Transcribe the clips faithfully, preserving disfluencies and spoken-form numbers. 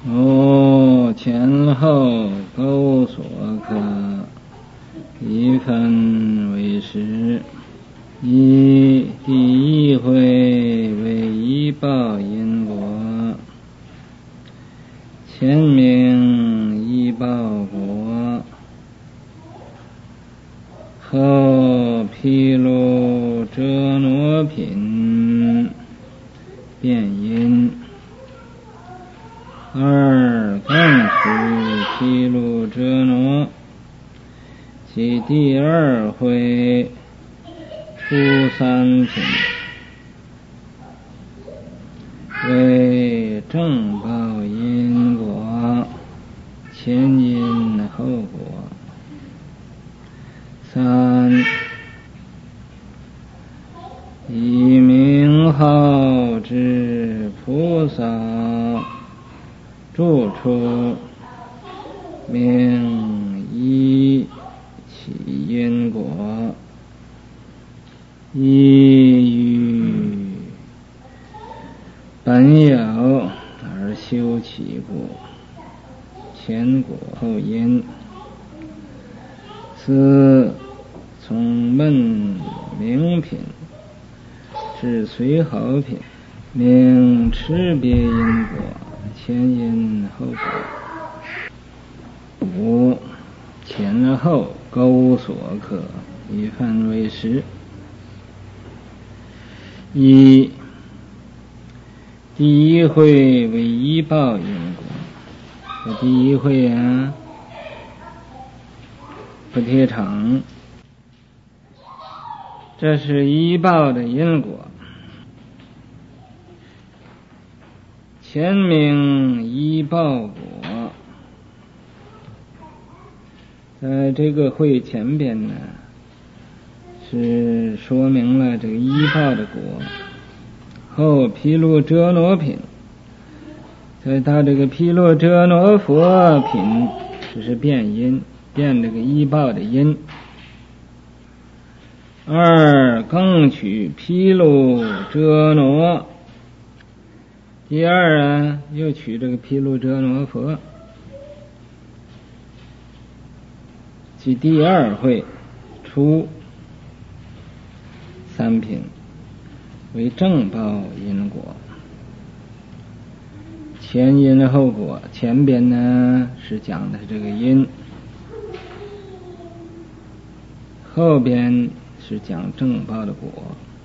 哦，前后勾所可，一分为十。一第一会为一报因果，前名一报果，后披露遮罗品变因。二更取披露遮罗，即第二会初三品为正报因果，前因后果。三以名号之菩萨住处，名一起因果，一于本有而修其故，前果后因。四从问名品至随好品，名持别因果，前因后果。五前后勾所可，以分为十。一第一会为一报因果，这第一会啊不贴场，这是一报的因果，前名一报果，在这个会前边呢是说明了这个一报的果，后披露遮罗品，再到这个披露遮罗佛品，这是变因，变这个一报的因。二更取披露遮罗，第二啊又取这个披露遮罗佛，即第二会初三品为正报因果，前因后果。前边呢是讲的这个因，后边是讲正报的果。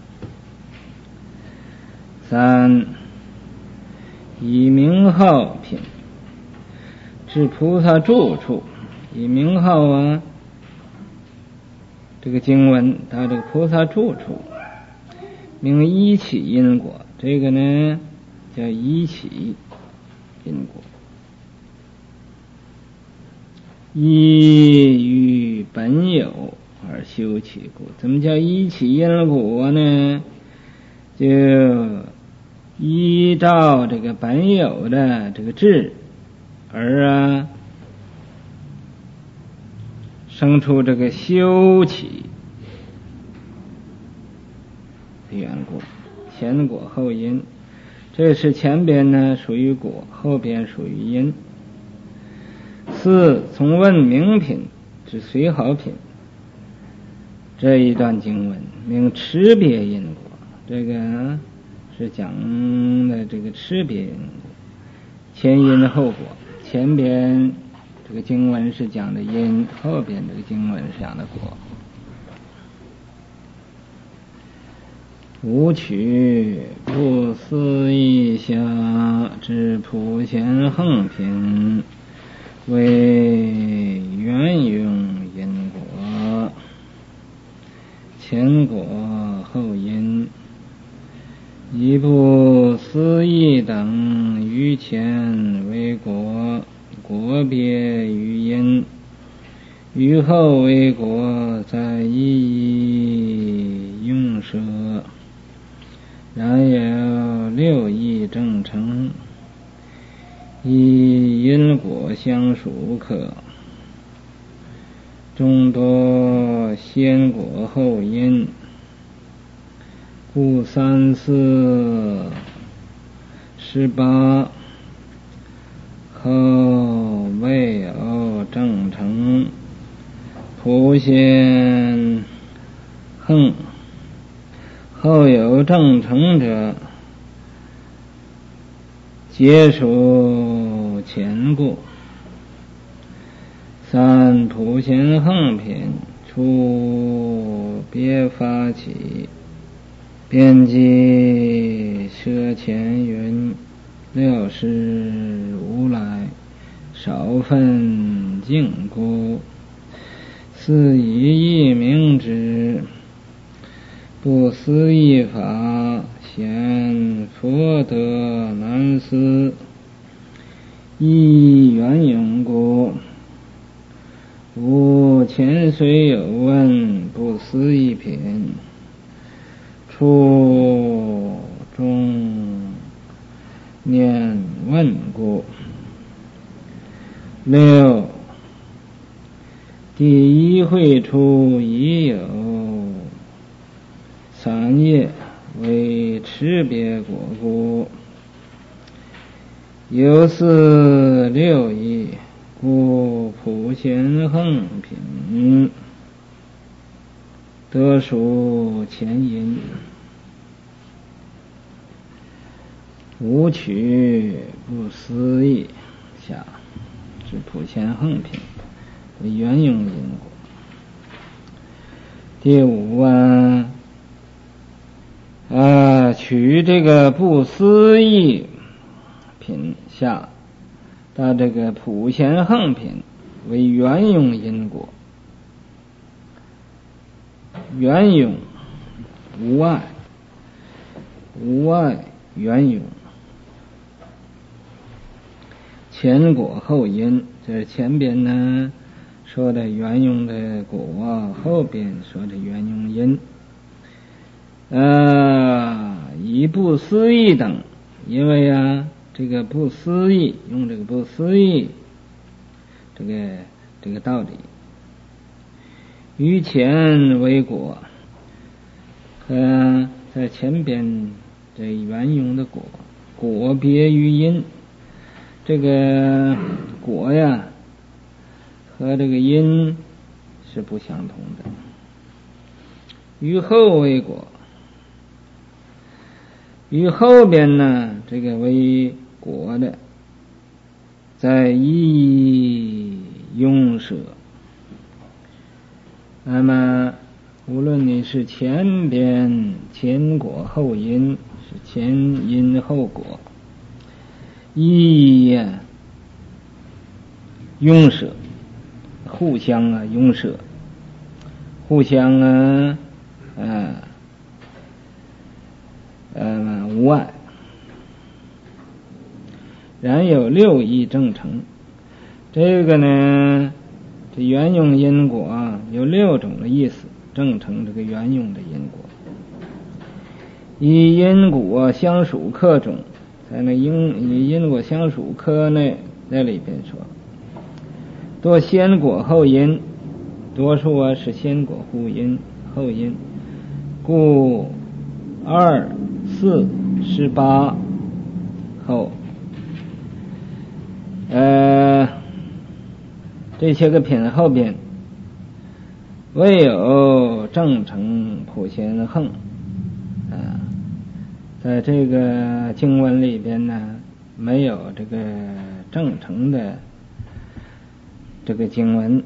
三以名号品至菩萨住处，以名号啊这个经文到这个菩萨住处，名一起因果，这个呢叫一起因果。一于本有而修其故。怎么叫一起因果呢？就依照这个本有的这个智而啊生出这个修起的缘故，前果后因。这是前边呢属于果，后边属于因。四从问名品至随好品，这一段经文名持别因果，这个、啊、是讲的这个持别因果，前因后果。前边这个经文是讲的因，后边这个经文是讲的果。五取不思议下之普贤横品为缘用因果，前果后因。以不思议等于前为果，果别于因，于后为果，在一一用舍。然有六义正成，以因果相属可，众多先果后因，故三四十八后未有正成普贤横，后有正成者，皆属前故。三普贤横品，出别发起，边际舍前云，料是无来，少分净故。思以一名之，不思一法，显佛德难思，依缘永故。吾前虽有问，不思一品，初中念问故。六第一会处已有三业为持别果故，有四六义，故普贤横品得属前因。无取不思议下是普贤横品为缘用因果。第五啊，啊取这个不思议品下到这个普贤横品为缘用因果。缘用无碍，无碍缘用，前果后因，这是前边呢说的缘用的果，后边说的缘用因。呃，以不思议等，因为啊这个不思议，用这个不思议这个这个道理，于前为果，和在前边这缘用的果，果别于因，这个果呀和这个因是不相同的。于后为果，于后边呢这个为果的，在一用舍。那么无论你是前边前果后因，是前因后果，一呀用舍，互相啊用舍，互相啊啊呃无碍，然有六义正成。这个呢这缘用因果啊有六种的意思，正成这个缘用的因果。以因果相属科中，在那因以因果相属科内那里边说，多先果后因，多数啊是先果后因后因，故二四十八后，呃这些个品后边未有正成普贤横啊，在这个经文里边呢没有这个正成的这个经文。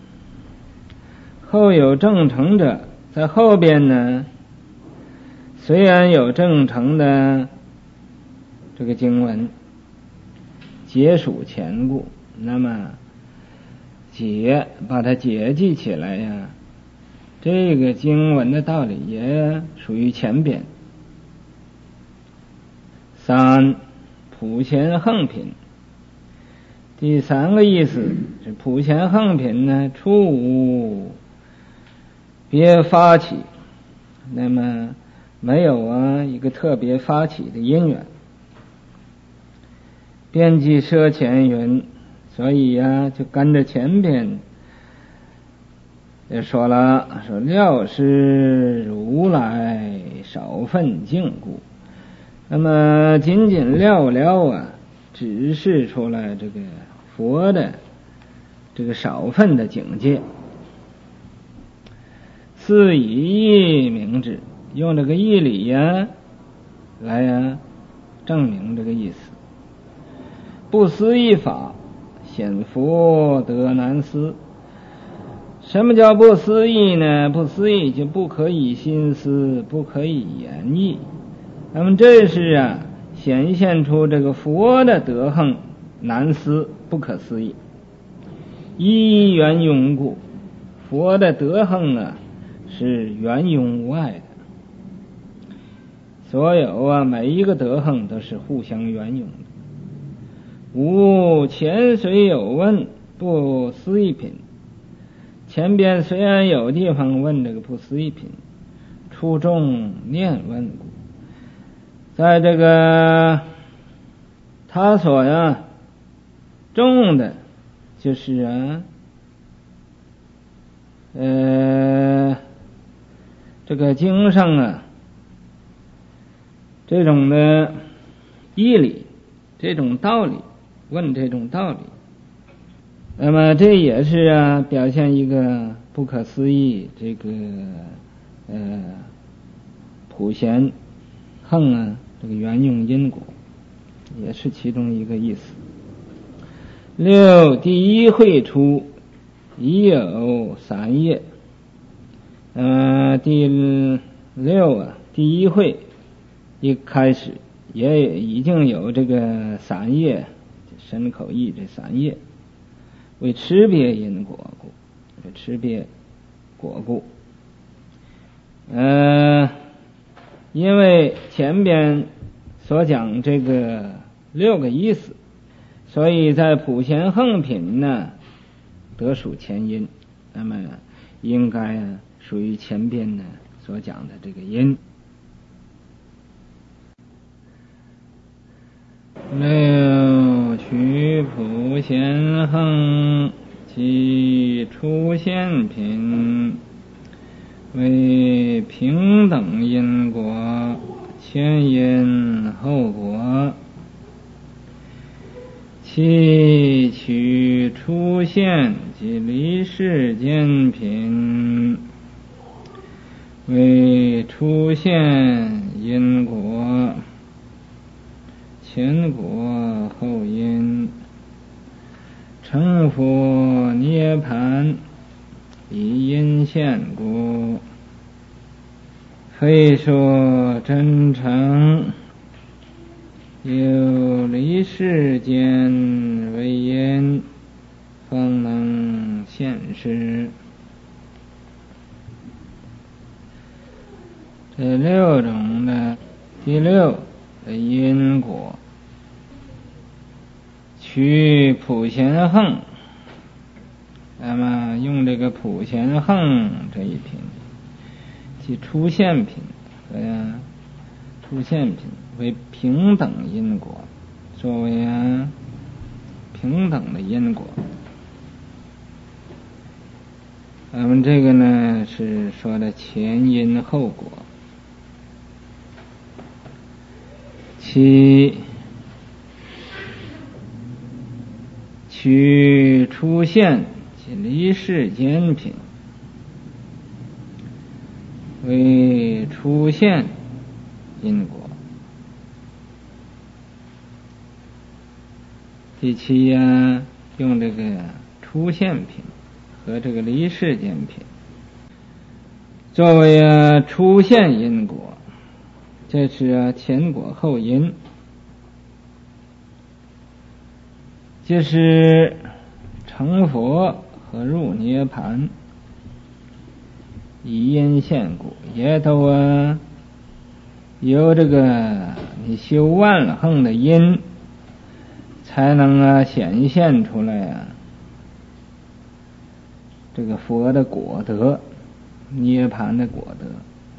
后有正成者，在后边呢虽然有正成的这个经文，皆属前故，那么解把它解记起来呀，这个经文的道理也属于前边。三普贤横品，第三个意思是普贤横品呢出无别发起，那么没有啊一个特别发起的因缘。边际舍前云，所以呀、啊、就跟着前边也说了，说料是如来少分净故。那么仅仅料料啊， 指示出来这个佛的这个少分的境界。此以明之，用这个义理呀来呀证明这个意思。不思议法，显佛得难思。什么叫不思议呢？不思议就不可以心思，不可以言绎。那么这是啊显现出这个佛的德行难思，不可思议。一元庸故，佛的德行啊是圆融无碍的。所有啊每一个德行都是互相圆融的。无前虽有问不思议品，前边虽然有地方问这个不思议品，初中念问故，在这个他所呀重的就是啊呃这个经上啊这种的义理，这种道理，问这种道理，那么这也是啊表现一个不可思议这个呃普贤横啊这个圆用因果，也是其中一个意思。六第一会出已有三页，呃第六啊第一会一开始也已经有这个三页，身口意这三页，为持别因果故，为持别果故。呃，因为前边所讲这个六个意思，所以在普贤横品呢得属前因，那么应该啊属于前边呢所讲的这个因。六取普贤横即出现品，为平等因果，前因后果。其取出现即离世间品，为出现因果，前果后因，成佛涅盘以因现故。非说真诚，有离世间为因，方能现实。这六种的第六的因果，取普贤横，那么用这个普贤横这一品，即出现品和呀出现品为平等因果，作为啊平等的因果。那么这个呢是说的前因后果。其取出现即离世间品，为出现因果。第七呀、啊，用这个出现品和这个离世间品作为啊出现因果，这是啊前果后因，就是成佛和入涅盘以因现故，也都啊由这个你修万横的因才能啊显现出来啊这个佛的果德，涅盘的果德。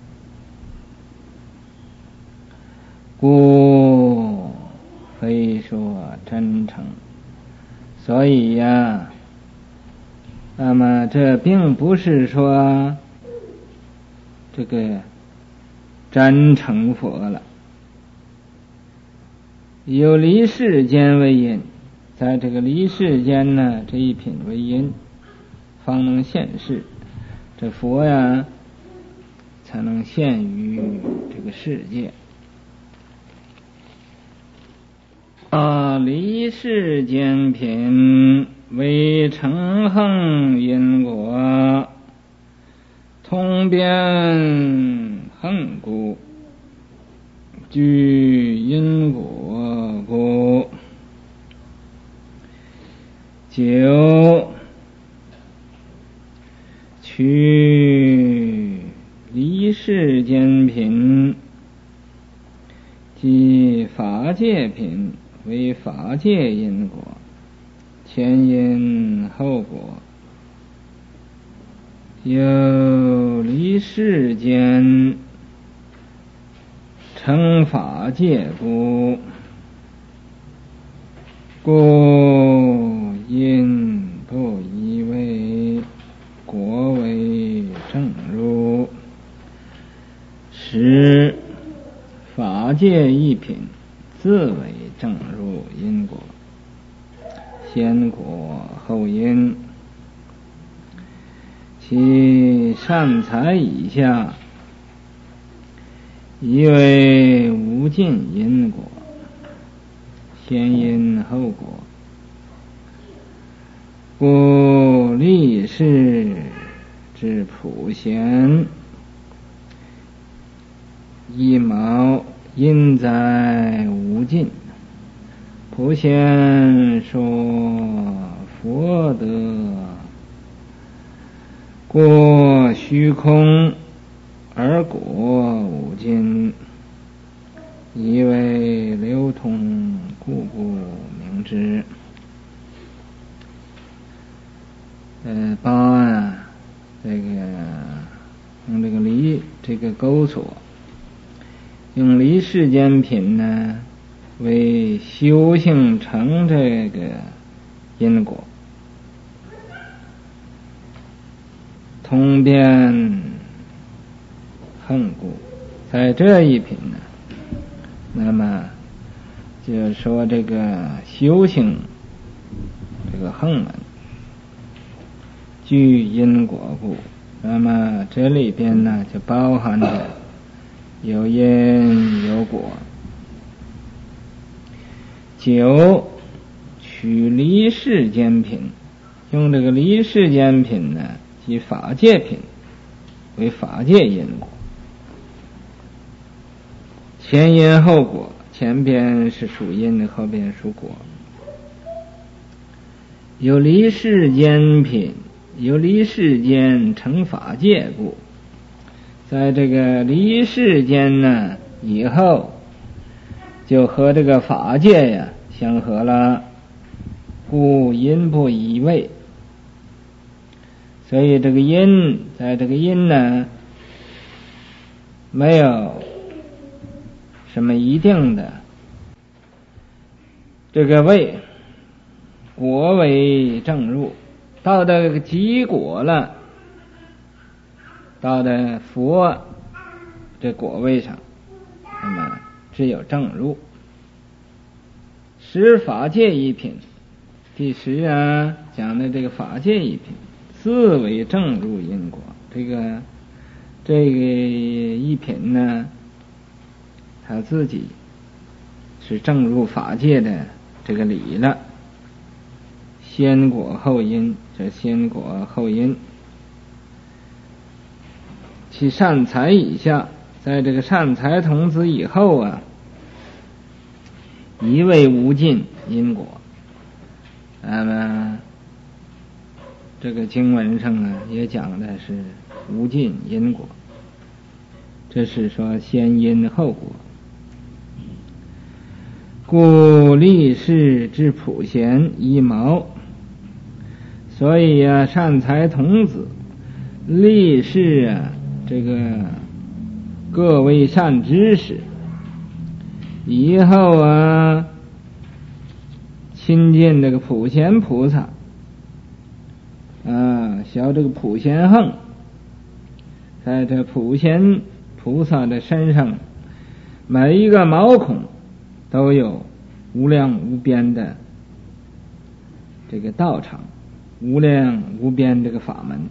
故非说真诚，所以呀、啊，那么这并不是说这个真成佛了， 有离世间为因，在这个离世间呢，这一品为因，方能现世，这佛呀才能现于这个世界。啊，离世间品为成恒因果，通变恒故，具因果故。九，取离世间品即法界品为法界因果，前因后果。有离世间成法界故，故因不以为果为正入，使法界一品自为正入因果，先果后因。其善财以下，以为无尽因果，先因后果。故立世之普贤一毛因在无尽，普贤说佛德过虚空而果无尽，以为流通，故不明之。呃，八啊，这个用这个离这个钩索，用离世间品呢为修行成这个因果，通变恒故。在这一品呢，那么就是说这个修行这个恒门具因果故，那么这里边呢就包含着有因有果。九，取离世间品，用这个离世间品呢即法界品为法界因果，前因后果，前边是属因，后边属果。有离世间品，有离世间成法界故，在这个离世间呢以后，就和这个法界呀相合了，故因不移位。所以这个因，在这个因呢没有什么一定的这个位，果为正入，到的极果了，到的佛这果位上，那么只有正入。十法界一品，第十啊讲的这个法界一品自为正入因果，这个这个一品呢他自己是正入法界的这个理了，先果后因，这先果后因。其善财以下，在这个善财童子以后啊，一味无尽因果。那么这个经文上啊也讲的是无尽因果，这是说先因后果。故立世之普贤一毛，所以啊善财童子立世啊这个各位善知识以后啊亲近这个普贤菩萨啊，学这个普贤行，在这普贤菩萨的身上每一个毛孔都有无量无边的这个道场，无量无边这个法门，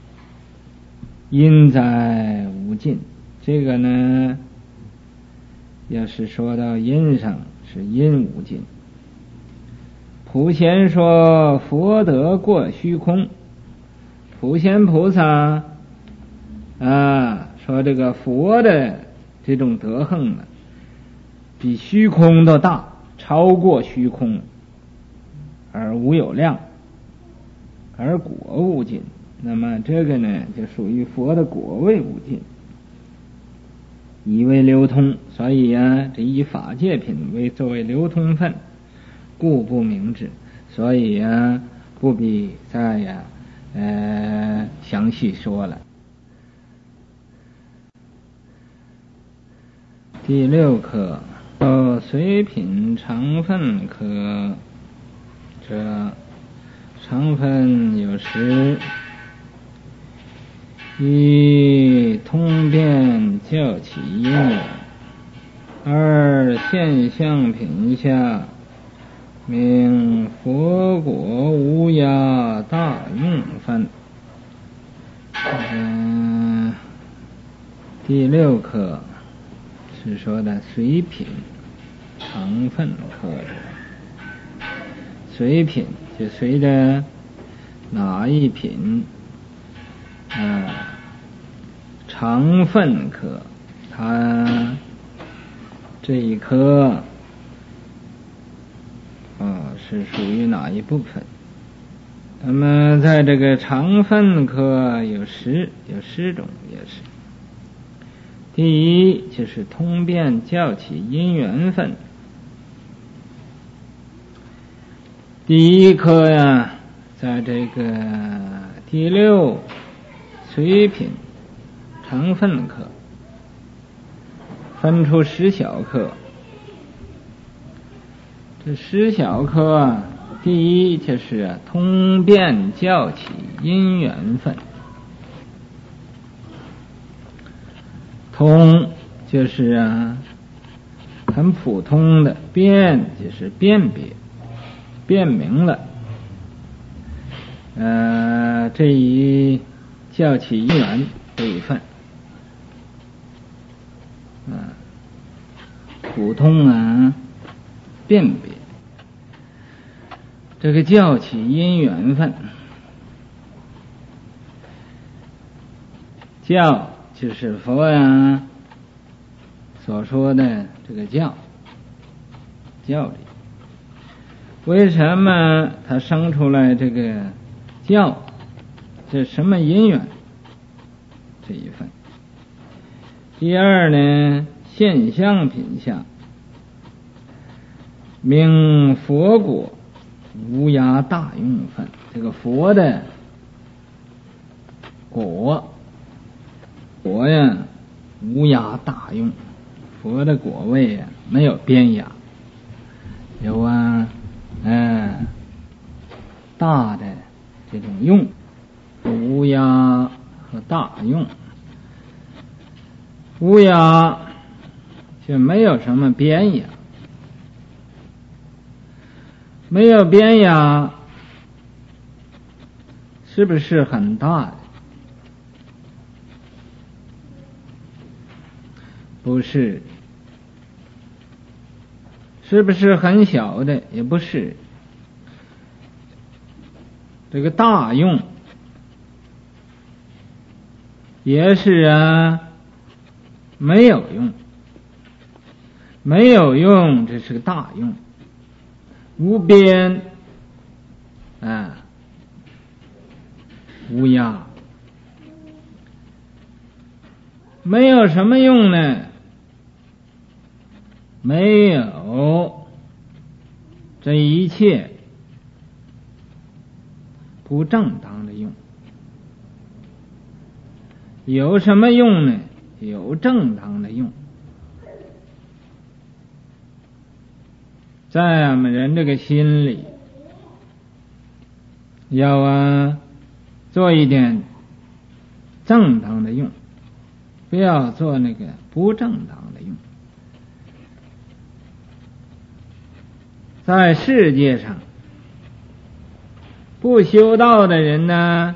因在无尽。这个呢，要是说到因上，是因无尽。普贤说佛德过虚空，普贤菩萨啊说这个佛的这种德行呢，比虚空都大，超过虚空，而无有量，而果无尽。那么这个呢，就属于佛的果位无尽，以为流通。所以呀，这以法界品为作为流通分，故不明之。所以呀，不必再呀呃详细说了。第六课，哦，随品常分科，这常分有十：一、通变教起因缘；二、现象品下，名佛果无涯大用分。嗯，第六课是说的随品常分科。随品就随着哪一品啊，常分科，它这一科啊是属于哪一部分？那么在这个常分科有十有十种，也是。第一就是通变教起因缘分。第一科呀，在这个第六随品常分科分出十小科。这十小科啊，第一就是通变教起因缘分。通就是啊很普通的，辨就是辨别辨明了，呃这一教起因缘这一份啊，普通啊辨别这个教起因缘分。教就是佛呀所说的这个教教理，为什么他生出来这个教？这什么因缘？这一份。第二呢，现象品下，名佛果无涯大用分。这个佛的果果呀，无涯大用。佛的果位呀，没有边涯，有啊，嗯，大的这种用，无涯和大用。无涯就没有什么边涯，没有边涯，是不是很大的？不是。是不是很小的？也不是。这个大用也是啊，没有用，没有用，这是个大用。无边啊，无涯，没有什么用呢？没有，这一切不正当的用。有什么用呢？有正当的用。在俺们人这个心里要啊做一点正当的用，不要做那个不正当的用。 在世界上不修道的人呢，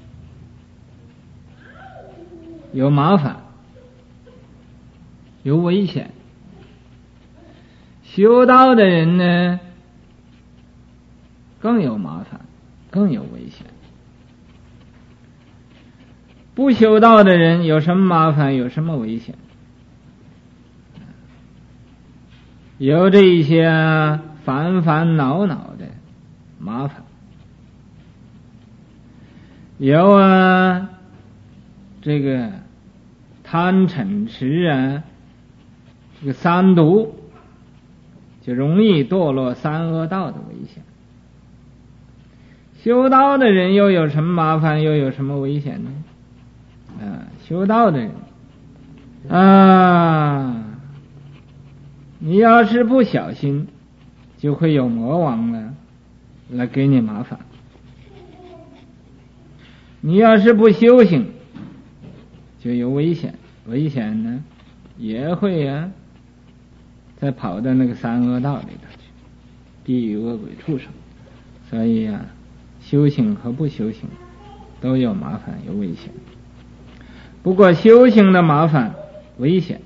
有麻烦，有危险；修道的人呢，更有麻烦，更有危险。不修道的人有什么麻烦，有什么危险？有这一些烦烦恼恼的麻烦，有啊这个贪嗔痴啊，这个三毒，就容易堕落三恶道的危险。修道的人又有什么麻烦，又有什么危险呢？啊，修道的人啊，你要是不小心，就会有魔王呢来给你麻烦。你要是不修行，就有危险，危险呢也会啊再跑到那个三恶道里头去，地狱恶鬼畜生。所以啊，修行和不修行都有麻烦，有危险。不过修行的麻烦危险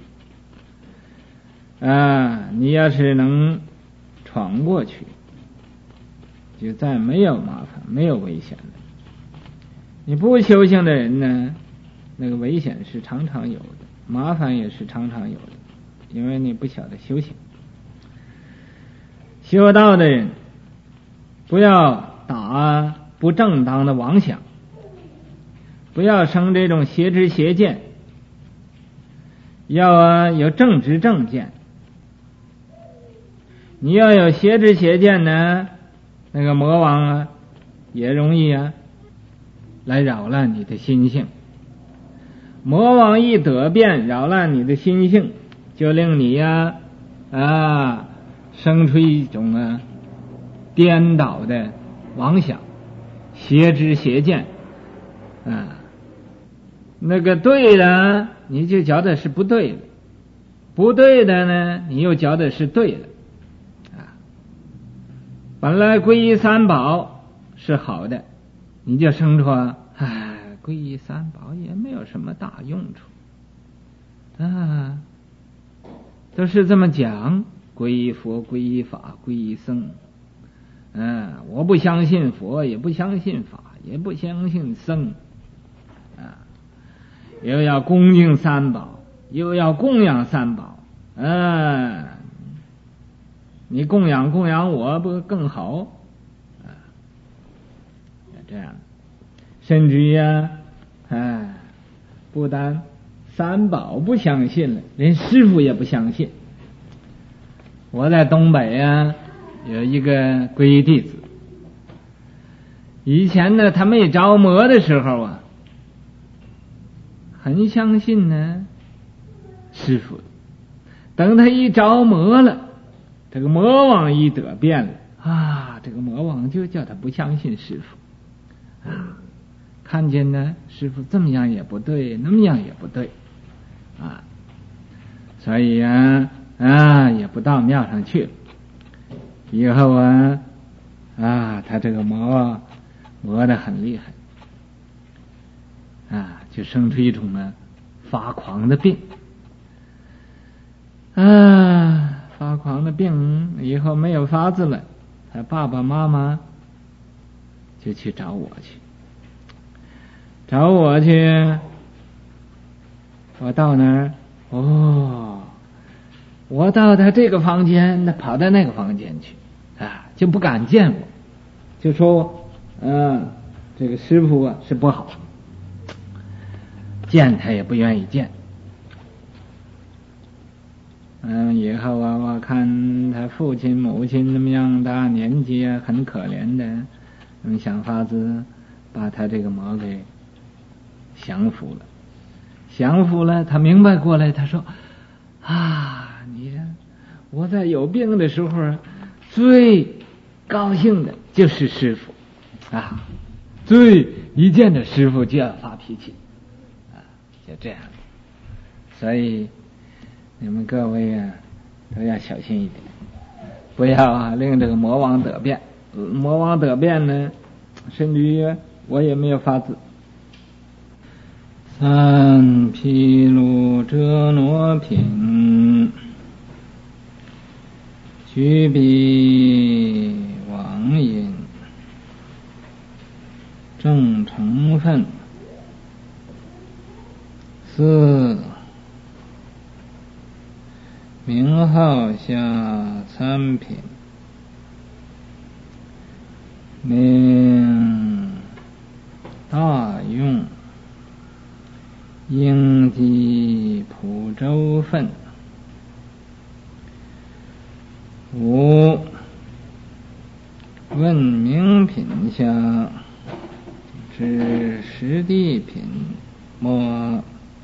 啊，你要是能闯过去，就再没有麻烦，没有危险了。你不修行的人呢，那个危险是常常有的，麻烦也是常常有的，因为你不晓得修行。修道的人不要打不正当的妄想，不要生这种邪知邪见，要啊有正知正见。你要有邪知邪见呢，那个魔王啊也容易啊来扰乱你的心性。魔王一得变，扰乱你的心性，就令你呀 啊, 啊生出一种啊颠倒的妄想，邪知邪见啊。那个对的你就觉得是不对的，不对的呢你又觉得是对的啊。本来皈依三宝是好的，你就生出哎，皈依三宝也没有什么大用处啊，都是这么讲，皈依佛，皈依法，皈依僧。嗯，我不相信佛，也不相信法，也不相信僧啊，又要恭敬三宝，又要供养三宝。嗯，你供养供养我不更好啊？这样，甚至于啊，哎，不但三宝不相信了，连师父也不相信。我在东北啊有一个皈依弟子，以前呢他没着魔的时候啊，很相信呢师父。等他一着魔了，这个魔王一得变了啊，这个魔王就叫他不相信师父啊，看见呢师父这么样也不对，那么样也不对啊，所以啊啊也不到庙上去了。以后啊啊他这个魔魔得很厉害啊，就生出一种呢发狂的病啊，发狂的病以后没有法子了，他爸爸妈妈就去找我去，找我去，我到那儿哦，我到他这个房间，他跑到那个房间去啊，就不敢见我，就说嗯，这个师父啊是不好，见他也不愿意见。嗯，以后啊，我看他父亲母亲那么样大年纪啊，很可怜的，嗯，想法子把他这个魔给降服了。降服了，他明白过来，他说啊，你我在有病的时候最高兴的就是师父啊，最一见着师父就要发脾气啊，就这样。所以你们各位啊都要小心一点， 不要啊令这个魔王得变，魔王得变呢，甚至于我也没有法子。三毗卢遮那品，居彼王因，正成分。四名号下三品，名大用应机普周分。五问名品下至实地品末，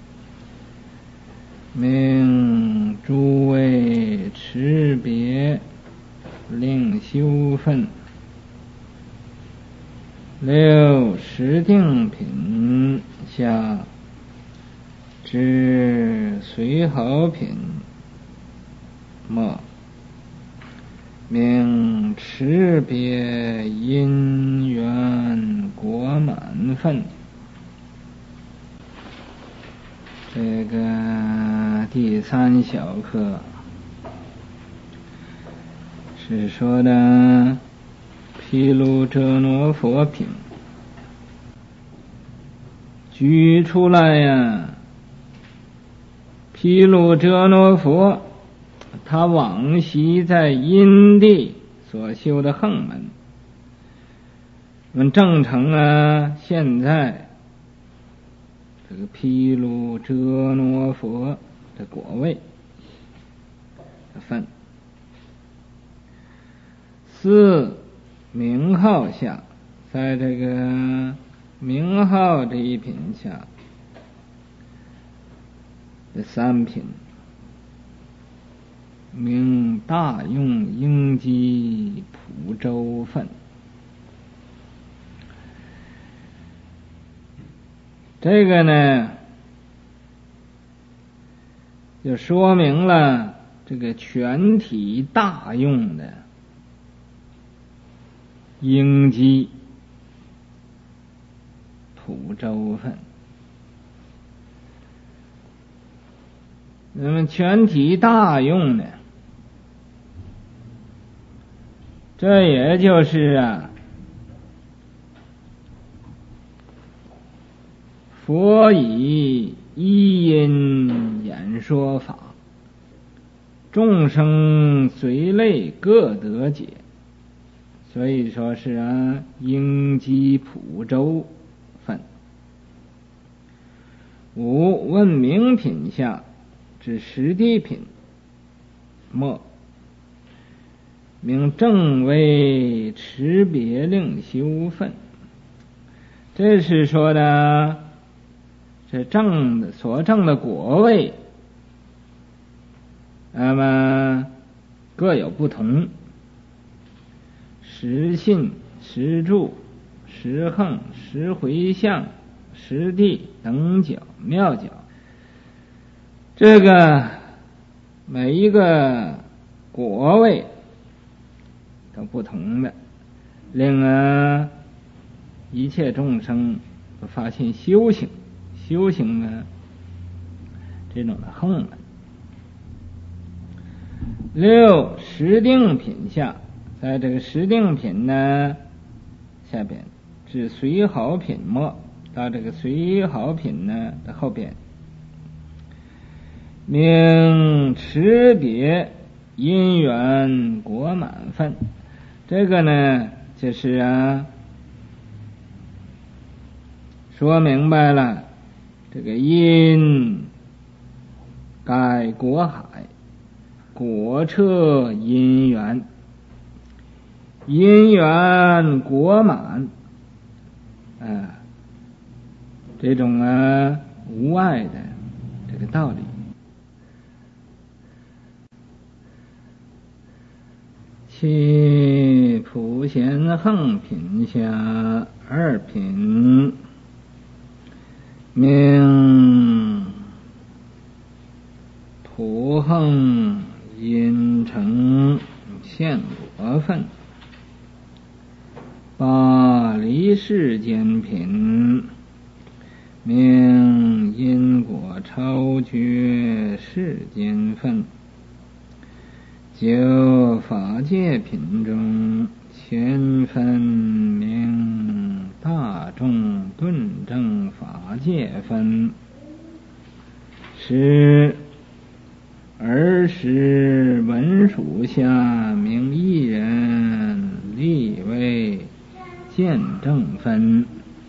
命诸位持别令修分。六实定品下至随好品末，命持别因缘果满分。这个第三小课是说的毗卢遮那佛品，举出来呀，毗卢遮那佛他往昔在因地所修的横门，我们正成啊现在这个毗卢遮那佛的果位的分。四名号下，在这个名号这一品下的三品，名大用应机普周分。这个呢就说明了这个全体大用的应机普周分。那么全体大用呢，这也就是啊佛以一因演说法，众生随类各得解，所以说是啊应机普周分。五问名品下至实地品末，名正为持别令修分。这是说的这正的所正的果位，那么各有不同，实信、实住、实横、实回向、实地等角妙角，这个每一个果位都不同的，令啊一切众生都发现修行修行呢这种的横门。六实定品下，在这个实定品呢下边至随好品末，到这个随好品呢的后边，名持别因缘果满分。这个呢就是啊说明白了这个因盖果海，果彻因缘，因缘果满啊，这种啊无碍的这个道理。七普贤横品下二品，名普横因成现果分。八离世间品，名因果超绝世间分。九法界品中，前分名大众顿正法界分。十儿时文属下，名一人立为见证分。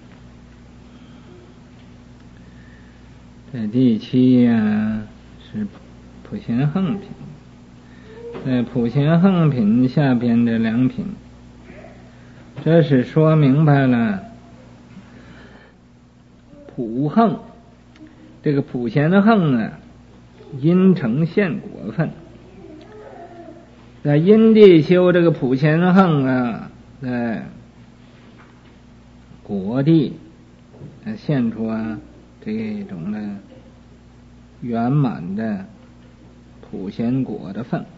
这第七呀、啊、是普贤横品，在普贤横品下边的两品，这是说明白了普横，这个普贤的横啊，因成现果分，在因地修这个普贤横啊，在果地现出啊这种的圆满的普贤果的分。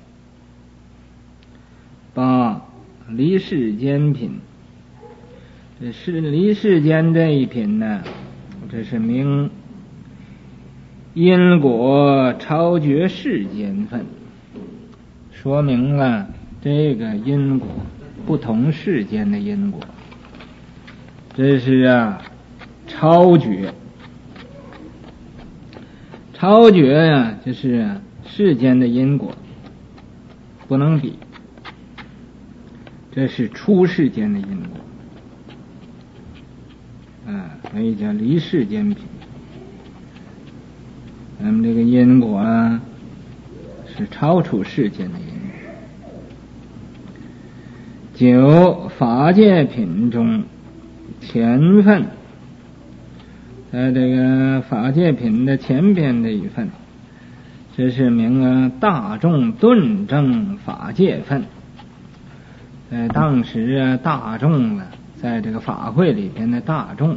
八离世间品，这是离世间这一品呢，这是名因果超绝世间分，说明了这个因果不同世间的因果，这是啊超绝。超绝呀、啊，就是、啊、世间的因果不能比，这是出世间的因果啊，所以叫离世间品。咱们这个因果啊，是超出世间的因果。九法界品中，前分，在这个法界品的前边的一份，这是名啊大众顿正法界分。在当时啊，大众啊，在这个法会里边的大众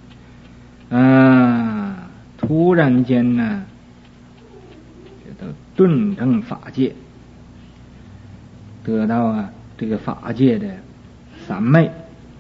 啊，突然间呢，这都顿正法界，得到啊这个法界的三昧。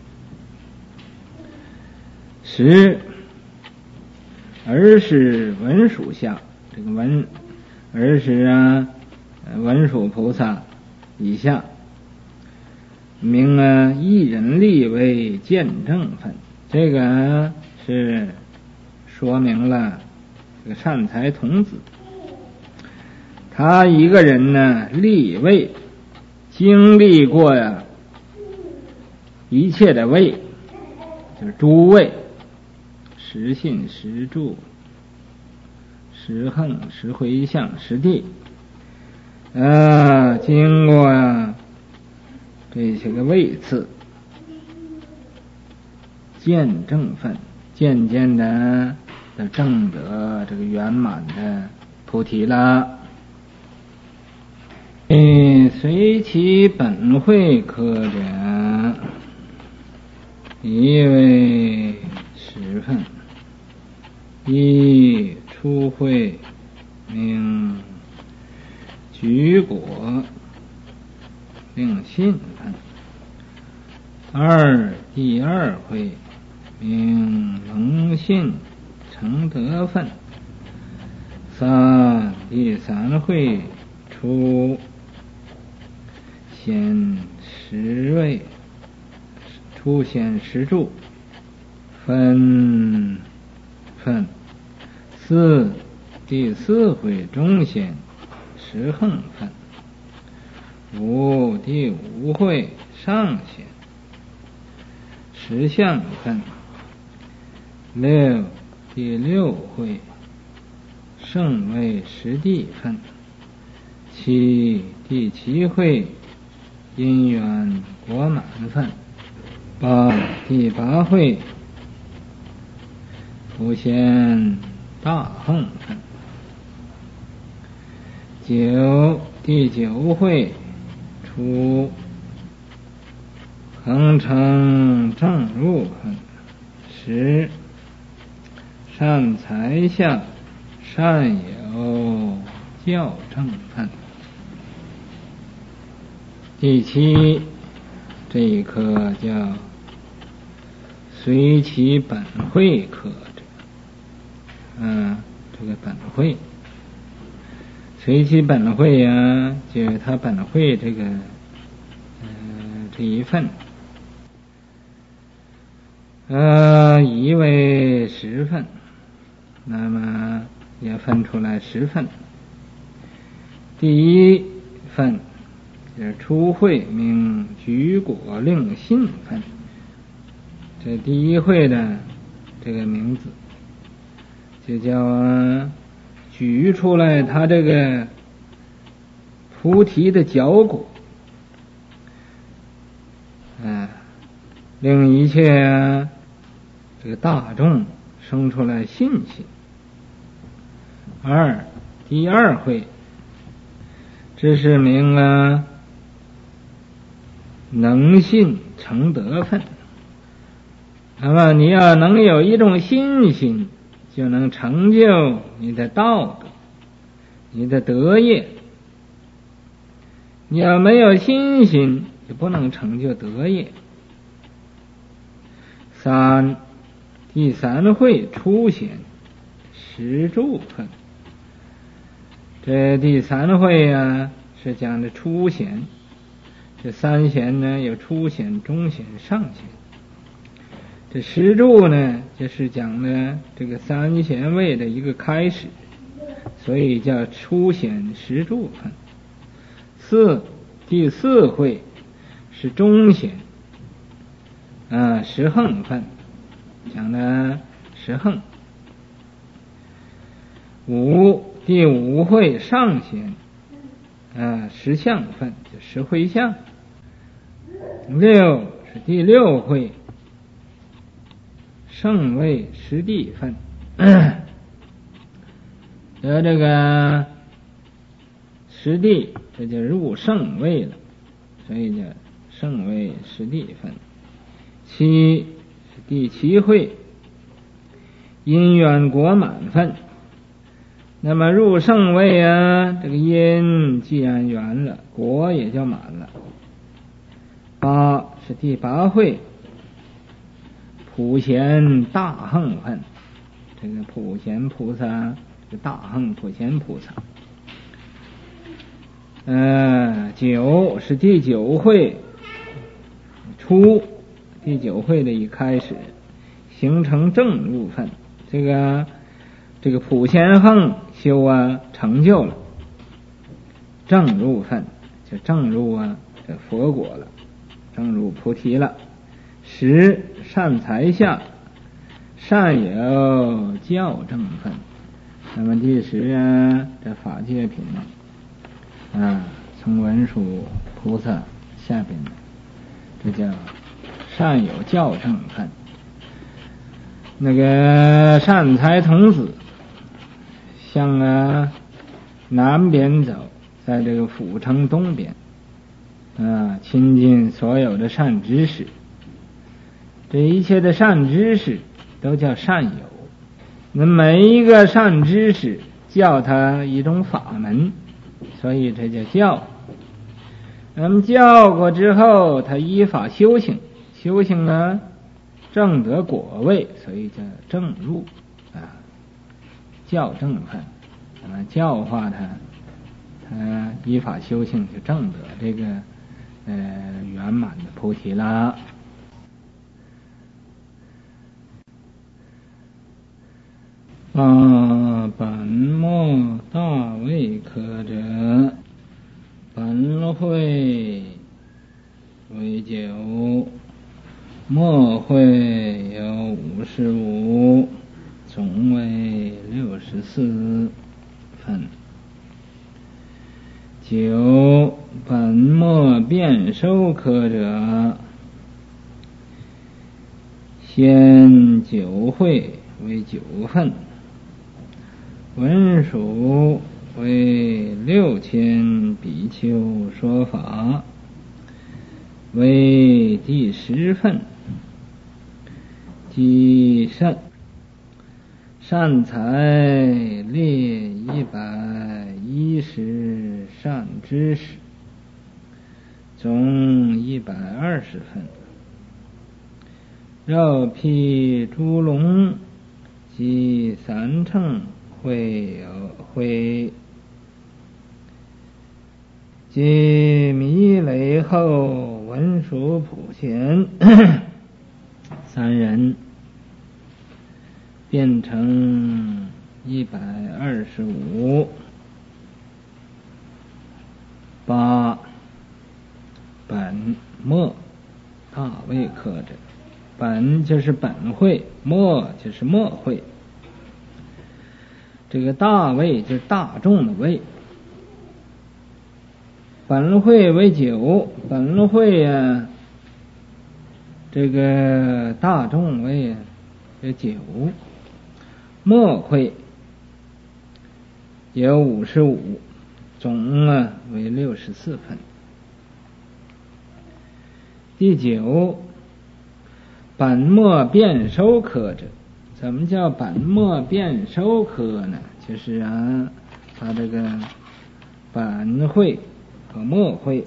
十儿时文殊下，这个文儿时啊文殊菩萨以下，名啊一人立为见证分。这个、啊、是说明了这个善财童子，他一个人呢立位，经历过呀一切的位，就是诸位，十信十住十横十回向十地啊，经过啊这些个位次，见证分，渐渐的的证得这个圆满的菩提了。嗯，随其本会科者，一为十分。一初会名举果令信分。二第二会名蒙信成德分。三第三会出显十位，出显十住分分。四第四会中显十横分。五第五会上显十相分。六第六会圣位十地分。七第七会因缘果满分。八第八会普贤大横分。九第九会出恒成正入分。十善财下善有教正分。 第七这一科叫随其本会科，嗯，这个本会，随其本会呀、啊，就是他本会这个，嗯、呃，这一份，呃，一为十份，那么也分出来十份。第一份就是初会名举果令信份，这第一会的这个名字就叫举出来他这个菩提的角果，啊，令一切这个大众生出来信心。二，第二会这是名啊能信成德分。那么你要能有一种信心，就能成就你的道德，你的德业。你要没有信心，就不能成就德业。三，第三会初显十住分。这第三会啊是讲的初显，这三显呢有初显、中显、上显。这十住呢就是讲的这个三显位的一个开始，所以叫初显十住分。四，第四会是中显啊十横分，讲的十横。五，第五会上显啊十相分，就十会相。六是第六会圣位十地分，得这个十地，这就入圣位了，所以叫圣位十地分。七是第七会因缘果满分。那么入圣位啊，这个因既然圆了，果也就满了。八是第八会普贤大横分，这个普贤菩萨，这个大横普贤菩萨。呃，九是第九会初，第九会的一开始形成正入分，这个这个普贤横修啊成就了正入分，就正入啊这佛果了，正入菩提了。十善财下善有教正分。那么第十啊这法界品啊，从文殊菩萨下边的，这叫善有教正分。那个善财童子向啊南边走，在这个府城东边啊，亲近所有的善知识。这一切的善知识都叫善友。那每一个善知识教他一种法门，所以这叫教。那么教过之后，他依法修行，修行呢正得果位，所以叫正入啊，教正分。那么教化他，他依法修行就正得这个呃圆满的菩提啦。啊，本末大位科者，本会为九，末会有五十五，总为六十四分。九本末变收科者，先九会为九分。文属为六千比丘说法，为第十分。即善善财列一百一十善知识， 总一百二十分。绕辟诸龙及三乘会会即弥雷后文殊普贤三人，变成一百二十五。八本末大位刻着，本就是本会，末就是末会。这个大位就是大众的位。本会为九，本会呀、啊，这个大众位啊有九，末会有五十五，总啊为六十四分。第九，本末变收刻着。怎么叫本末变收刻呢？就是啊，它这个本会和末会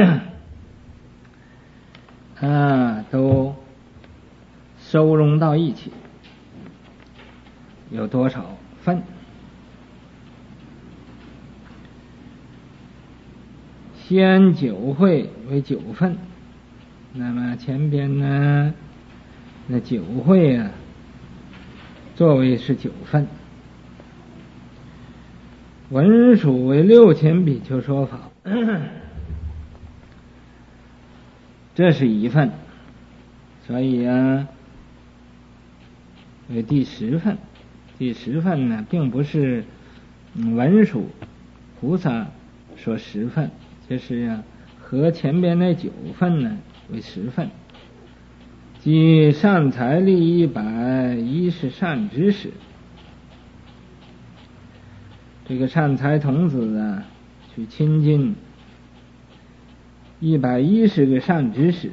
啊都收容到一起，有多少分？先九会为九分，那么前边呢，那九会啊，座位是九分。文殊为六千比丘说法，这是一份，所以啊，为第十份。第十份呢，并不是文殊菩萨说十份，就是啊，和前边那九份呢为十份。即善财力一百一十善知识，这个善财童子啊，去亲近一百一十个善知识，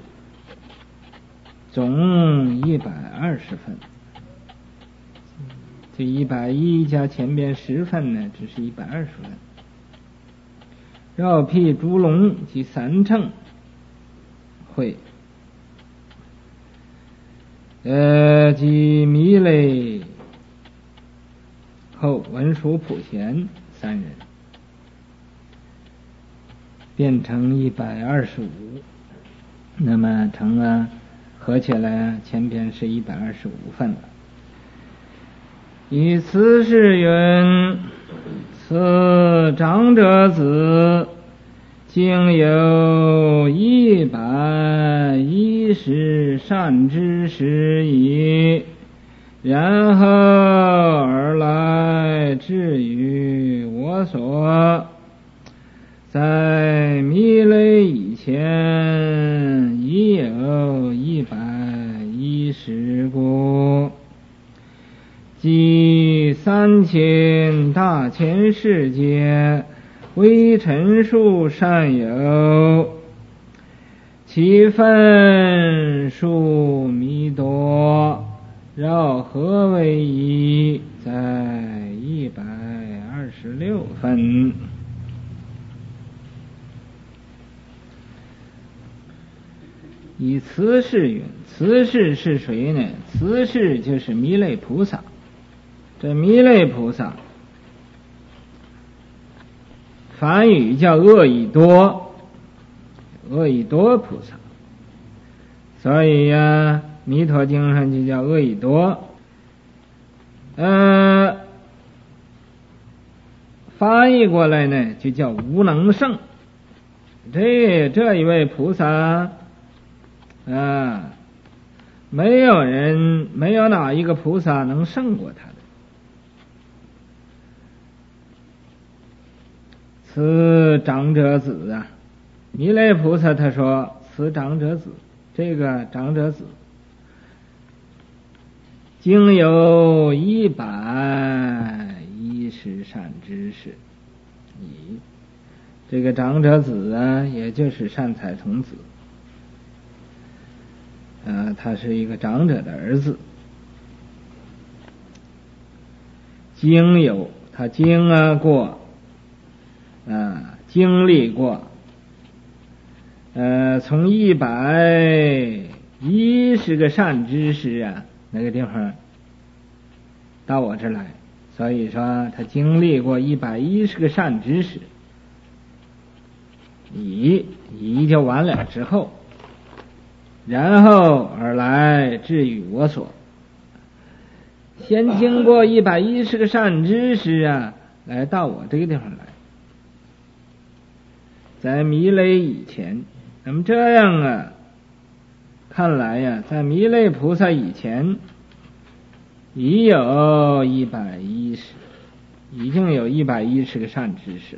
总一百二十分。这一百一加前边十分呢，只是一百二十分。绕辟诸龙及三乘会，呃，即弥勒后文殊普贤三人，变成一百二十五。那么成了，合起来前边是一百二十五份了。以此是云：此长者子经有一百一十善知识矣，然后而来至于我所，在弥勒以前已有一百一十故，即三千大千世界微尘数善有，其分数弥多，绕合为一，在一百二十六分。以慈氏云，慈氏是谁呢？慈氏就是弥勒菩萨。这弥勒菩萨梵语叫鄂已多，鄂已多菩萨，所以呀、啊，弥陀经上就叫鄂已多。呃，翻译过来呢，就叫无能胜。这这一位菩萨啊，没有人，没有哪一个菩萨能胜过他的。此长者子啊，弥勒菩萨他说此长者子，这个长者子经有一百一十善知识矣。这个长者子啊，也就是善财童子，呃，他是一个长者的儿子。经有，他经啊过啊，经历过呃，从一百一十个善知识啊，那个地方到我这儿来，所以说他经历过一百一十个善知识，以以就完了之后，然后而来至于我所。先经过一百一十个善知识啊，来到我这个地方来，在弥勒以前，那么这样啊，看来呀、啊，在弥勒菩萨以前，已有一百一十，已经有一百一十个善知识了，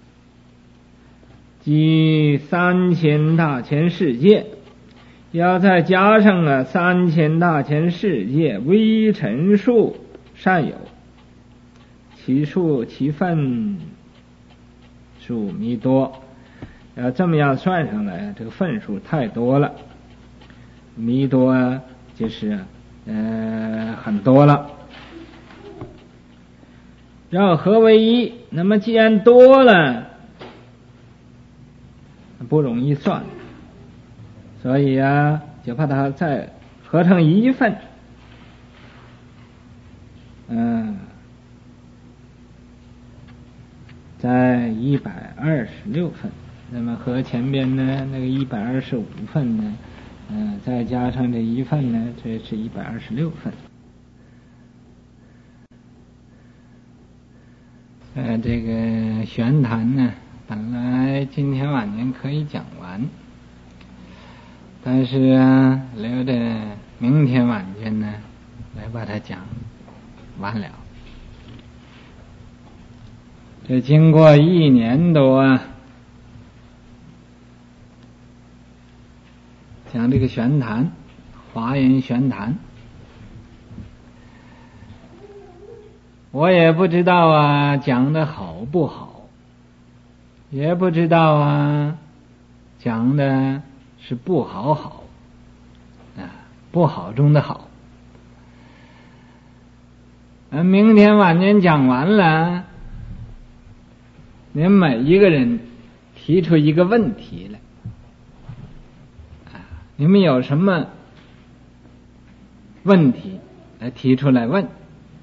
即三千大千世界。要再加上啊三千大千世界微尘数善友，其数其分数弥多。要这么样算上来，这个分数太多了，弥多就是呃很多了。绕合为一，那么既然多了，不容易算。所以啊，就把它再合成一份，嗯，在一百二十六份。那么和前边呢那个一百二十五份呢，嗯、呃，再加上这一份呢，这是一百二十六份。呃，这个玄谈呢，本来今天晚间可以讲完。但是啊，留着明天晚间呢，来把它讲完了。这经过一年多啊，讲这个玄谈，华严玄谈，我也不知道啊，讲的好不好，也不知道啊，讲的是不好好啊，不好中的好。啊，明天晚间讲完了，您每一个人提出一个问题来，啊，你们有什么问题来提出来问？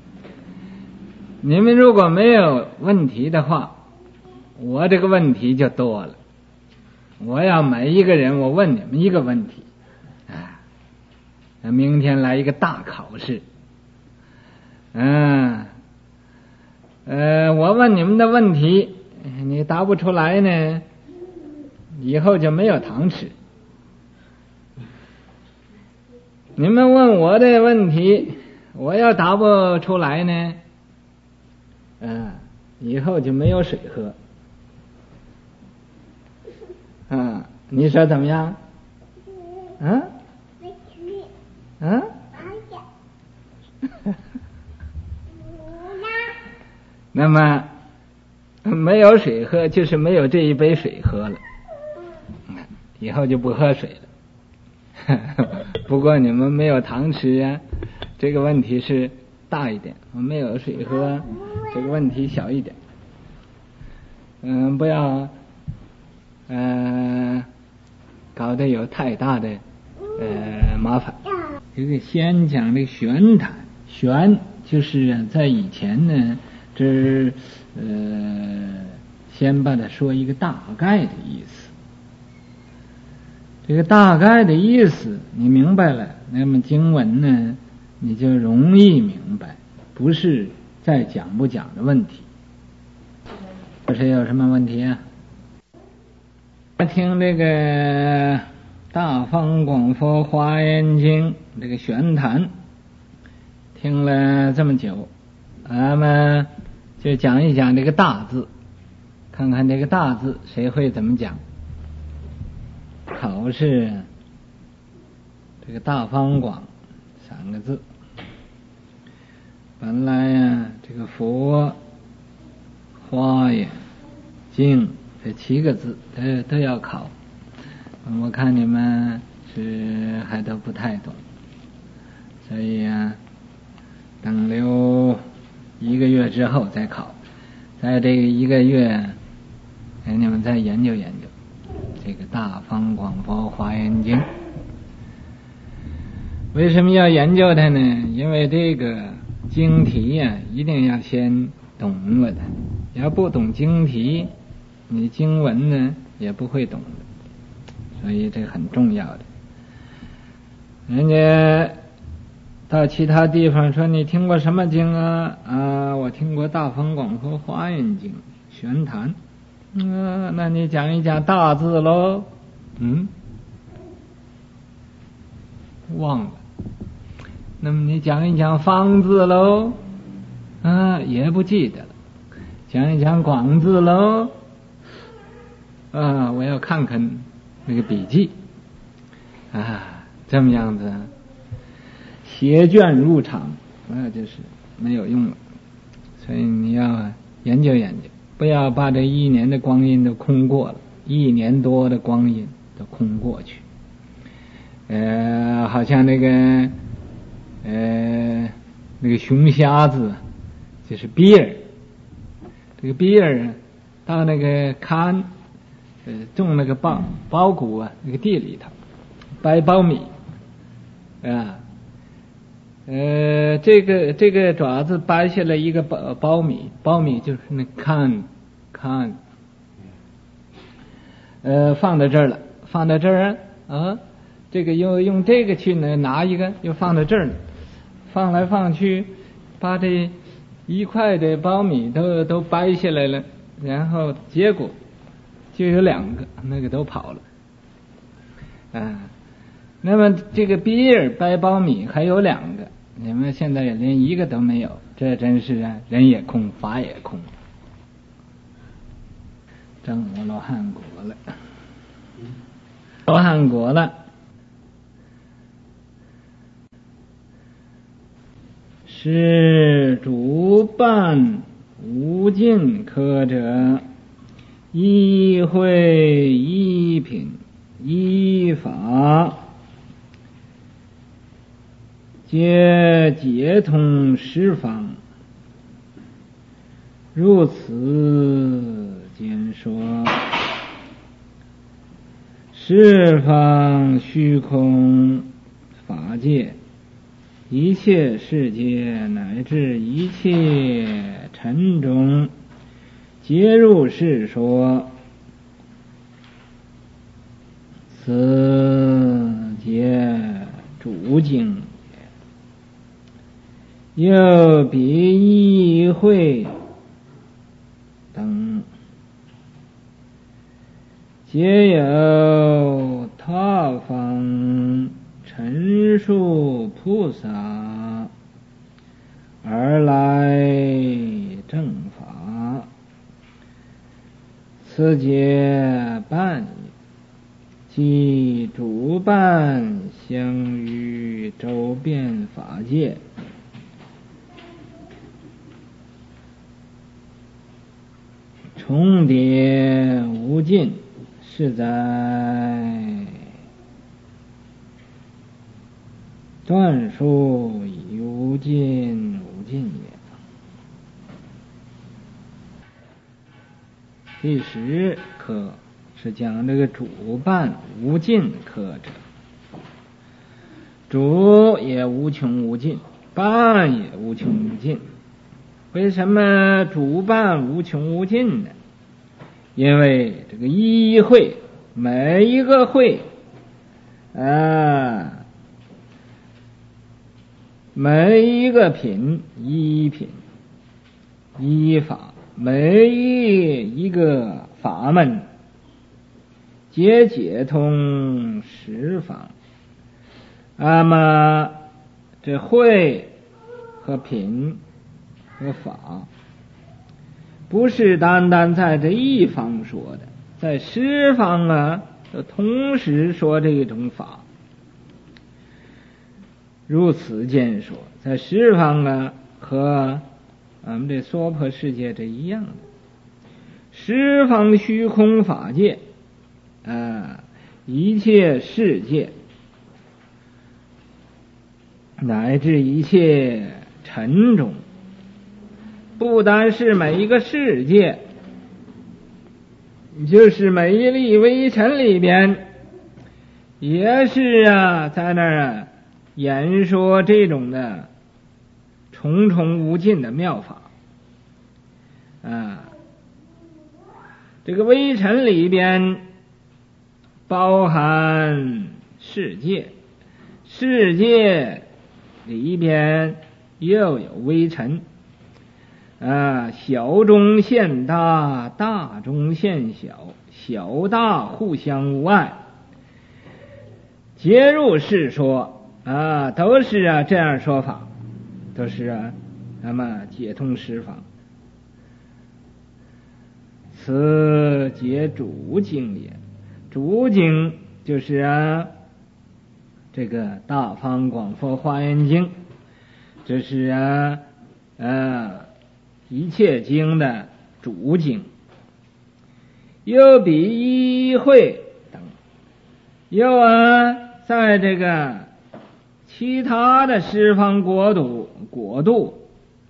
你们如果没有问题的话，我这个问题就多了。我要每一个人我问你们一个问题，啊，明天来一个大考试，嗯、啊，呃，我问你们的问题，你答不出来呢，以后就没有糖吃。你们问我的问题，我要答不出来呢，嗯、啊，以后就没有水喝。啊，你说怎么样？嗯？嗯？那么没有水喝，就是没有这一杯水喝了，以后就不喝水了。不过你们没有糖吃啊，这个问题是大一点；我没有水喝，这个问题小一点。嗯，不要。呃，搞得有太大的呃麻烦。这个先讲这个玄谈，玄就是在以前呢，这呃先把它说一个大概的意思。这个大概的意思你明白了，那么经文呢你就容易明白，不是再讲不讲的问题。这是有什么问题啊？听这个大方广佛华严经这个玄谈，听了这么久，咱们就讲一讲这个大字，看看这个大字谁会怎么讲。考试这个大方广三个字，本来呀这个佛华严经这七个字都都要考，我看你们是还都不太懂，所以啊，等留一个月之后再考，在这一个月，给你们再研究研究， 这个大方广佛华严经。为什么要研究它呢？因为这个经题呀、啊，一定要先懂了它，要不懂经题，你经文呢也不会懂的，所以这很重要的。人家到其他地方说你听过什么经啊？啊，我听过大方广佛华严经玄坛。嗯，那你讲一讲大字喽？嗯，忘了。那么你讲一讲方字喽？啊，也不记得了。讲一讲广字喽？啊，我要看看那个笔记。啊，这么样子，携卷入场，那就是没有用了。所以你要研究研究，不要把这一年的光阴都空过了，一年多的光阴都空过去。呃，好像那个呃那个熊瞎子，就是比尔，这个比尔到那个看呃种那个苞苞谷啊，那个地里头掰苞米啊，呃这个这个爪子掰下来一个苞苞米，苞米就是那看看，呃放在这儿了，放在这儿啊，这个又用这个去呢拿一个又放在这儿了，放来放去，把这一块的苞米都都掰下来了，然后结果就有两个，那个都跑了啊。那么这个比尔掰苞米还有两个，你们现在也连一个都没有，这真是啊，人也空，法也空，证我罗汉果了，罗汉果了。是主办无尽科者，依会依品依法，皆解通十方，如此简说。十方虚空法界，一切世界乃至一切尘中，皆入是说，此皆主经也。又彼意会等，皆有他方陈述菩萨而来正法，此皆办也，即主办相于周遍法界，重叠无尽，是在断数以无尽无尽也。第十课是讲这个主办无尽科者，主也无穷无尽，办也无穷无尽。为什么主办无穷无尽呢？因为这个一会，每一个会啊，每一个品一品一法，每一个法门皆解通十方。那么这会和品和法不是单单在这一方说的，在十方啊都同时说这种法。如此见说，在十方啊和俺们这娑婆世界这一样的，十方虚空法界啊，一切世界乃至一切尘中，不单是每一个世界， 就是每一粒微尘里边，也是啊，在那儿啊演说这种的重重无尽的妙法啊。这个微尘里边包含世界，世界里边又有微尘啊，小中现大，大中现小，小大互相无碍，皆入是说啊，都是啊这样说法，都是啊那么解通十法。此皆主经也，主经就是啊这个大方广佛华严经，这是啊呃一切经的主经。又比一会等，又啊在这个其他的十方国度国度，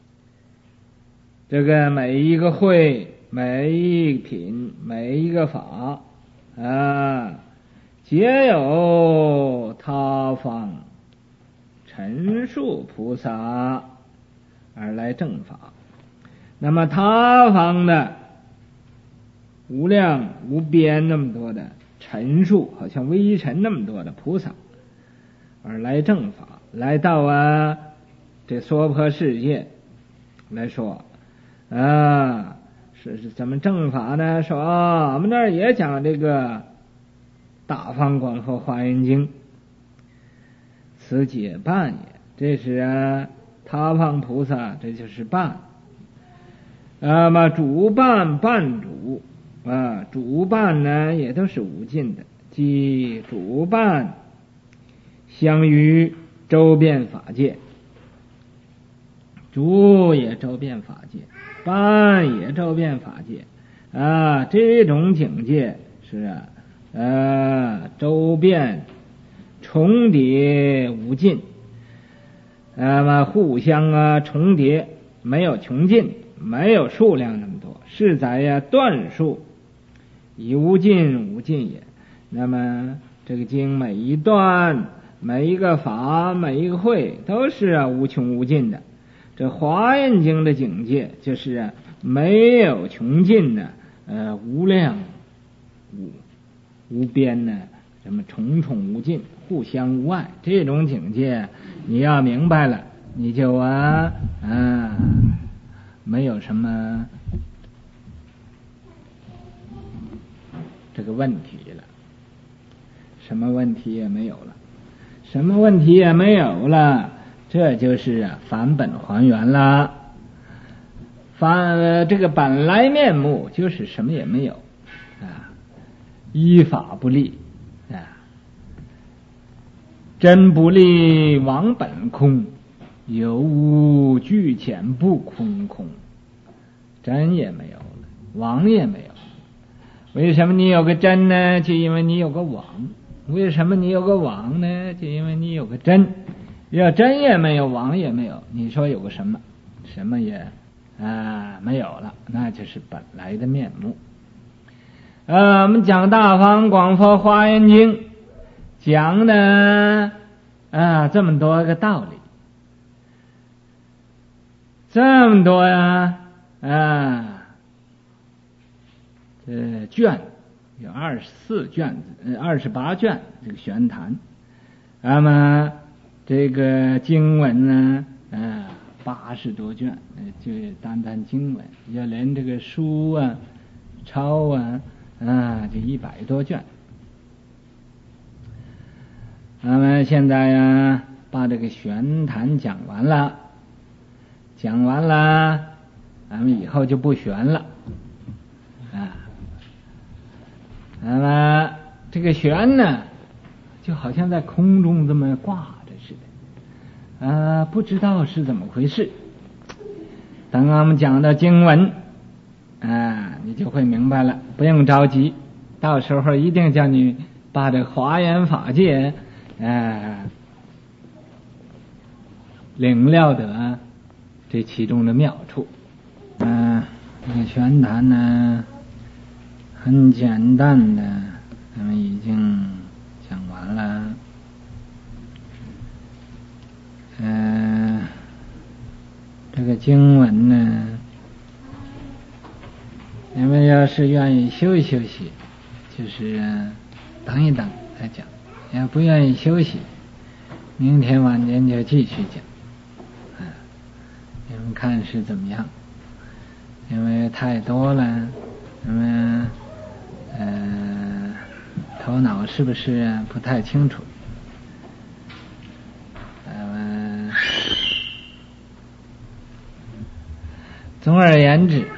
这个每一个会，每一品，每一个法啊，皆有他方陈述菩萨而来正法。那么他方的无量无边那么多的陈述，好像微尘那么多的菩萨而来正法，来到啊这娑婆世界来说啊，是是怎么正法呢？说啊，我们那儿也讲这个大方广佛华严经，此解伴也，这是啊他方菩萨，这就是伴。那么主伴伴主啊，主伴呢也都是无尽的，即主伴相于周遍法界，主也周遍法界，伴也周遍法界啊，这种境界是啊呃周遍重叠无尽，那么互相啊重叠，没有穷尽，没有数量那么多，是在呀段数以无尽无尽也。那么这个经每一段，每一个法，每一个会，都是啊无穷无尽的。这华严经的境界就是啊没有穷尽的，呃无量无无边呢，什么重重无尽，互相无碍，这种境界你要明白了，你就啊啊没有什么这个问题了，什么问题也没有了，什么问题也没有了，这就是啊返本还原了。返、呃、这个本来面目就是什么也没有啊，依法不立啊，真不立王本空，有无俱浅不空空，真也没有了，王也没有。为什么你有个真呢？就因为你有个王。为什么你有个王呢？就因为你有个真。要真也没有，王也没有，你说有个什么？什么也啊没有了，那就是本来的面目。呃，我们讲大方广佛华严经，讲的啊这么多个道理，这么多呀啊这卷有二十四卷子，呃二十八卷这个玄坛，那么这个经文呢啊八十多卷，就单单经文，要连这个书啊抄啊啊就一百多卷。那么现在呀把这个玄坛讲完了，讲完了咱们以后就不玄了啊。那么这个玄呢就好像在空中这么挂着似的啊，不知道是怎么回事。等我们讲到经文啊你就会明白了，不用着急，到时候一定叫你把这华严法界啊领了得这其中的妙处。嗯、啊，那个玄坛呢很简单的，咱们已经讲完了。嗯、呃，这个经文呢，你们要是愿意休息休息，就是等一等再讲；要不愿意休息，明天晚间就继续讲。嗯、呃，你们看是怎么样？因为太多了，你们呃头脑是不是不太清楚？呃，总而言之，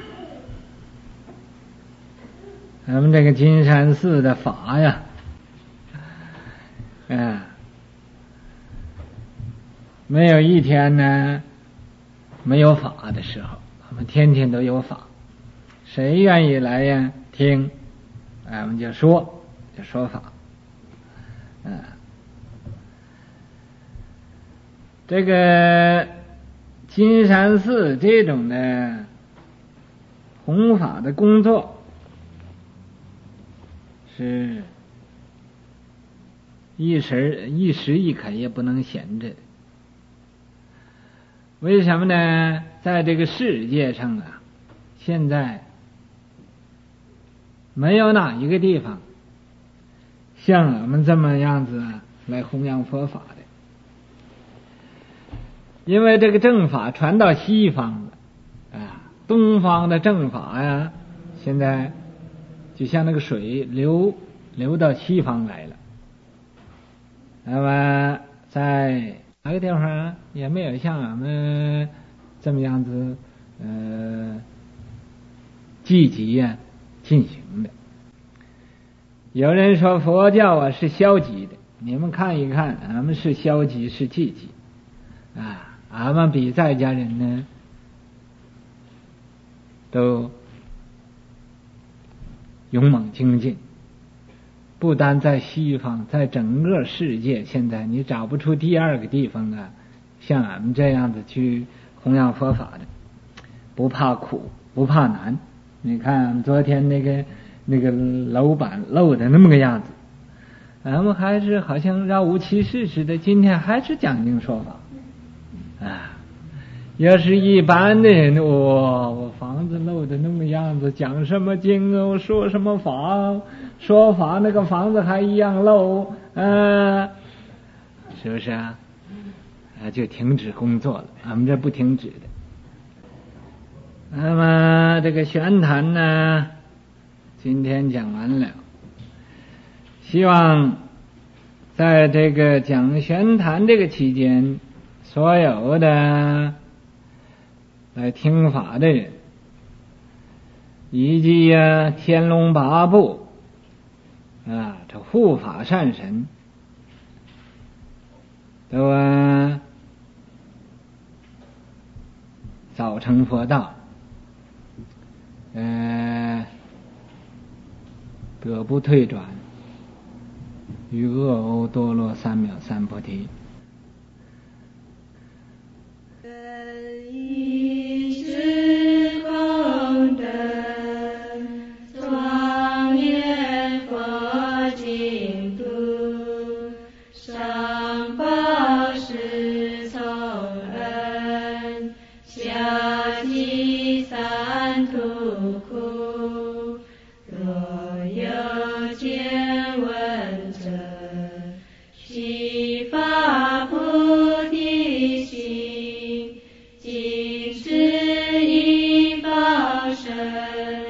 咱们这个金山寺的法呀，啊，没有一天呢没有法的时候，我们天天都有法。谁愿意来呀听，我们就说就说法。嗯、啊，这个金山寺这种的弘法的工作是一时一时一刻也不能闲着。为什么呢？在这个世界上啊，现在没有哪一个地方像我们这么样子来弘扬佛法的。因为这个正法传到西方了啊，东方的正法呀，现在就像那个水流流到西方来了。那么在哪个地方也没有像我们这么样子呃积极呀进行的。有人说佛教啊是消极的，你们看一看，俺们是消极是积极啊？俺们比在家人呢都勇猛精进。不单在西方，在整个世界，现在你找不出第二个地方啊，像俺们这样子去弘扬佛法的，不怕苦，不怕难。你看昨天那个那个楼板漏的那么个样子，俺们还是好像若无其事似的，今天还是讲经说法啊。要是一般的人，哇，我房子漏的那么样子，讲什么经哦，说什么法，说法那个房子还一样漏，啊，是不是啊？啊，就停止工作了。俺们这不停止的。那么这个玄坛呢，今天讲完了。希望在这个讲玄坛这个期间，所有的来听法的人，以及呀天龙八部啊，这护法善神，都啊早成佛道，呃，得不退转，与恶欧多罗三藐三菩提。 生